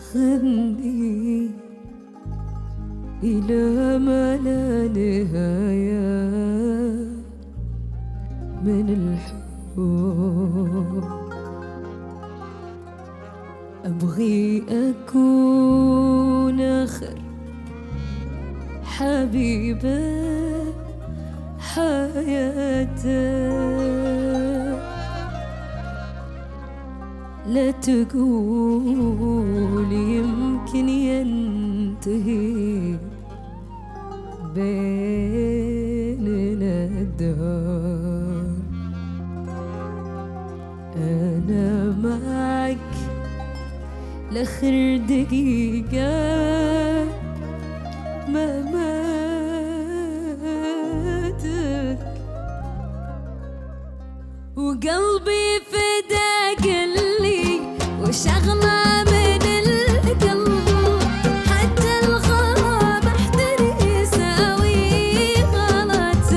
خذني إلى ما لا نهاية من الحب. أبغي أكون آخر حبيبة حياتك، لا تقول يمكن ينتهي بيننا الدهر. أنا معك لآخر دقيقة مماتك، وقلبي فداك اللي وشغلة من القلب، حتى الغرام احتري يساوي غلط.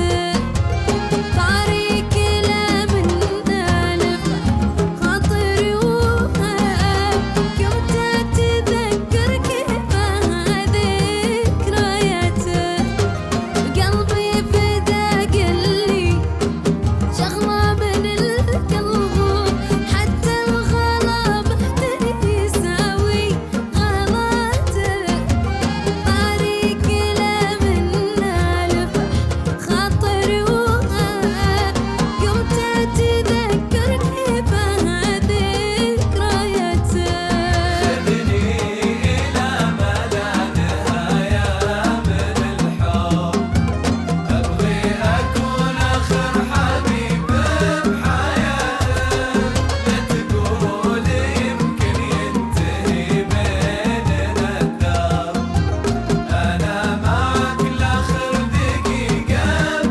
طريق لا من ألف خاطري وهاب، كنت أتذكر كيفها ذكرياتك. قلبي فداك اللي شغلة من القلب، حتى الغرام احتري يساوي غلطك. طريق لا من ألف خاطري وهاب، كنت أتذكر كيفها ذكرياتك. خذني إلى ما لا نهاية من الحب. أبغي أكون آخر حبيب بحياتك، لا تقول يمكن ينتهي بيننا الدار. أنا معك لآخر دقيقة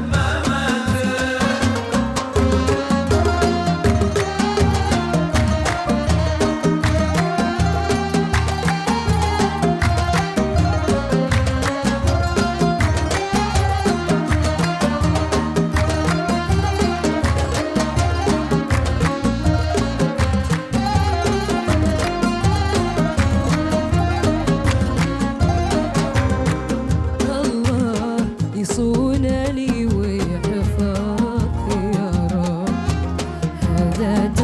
الله يصون لي ويحفظ يا رب، هذا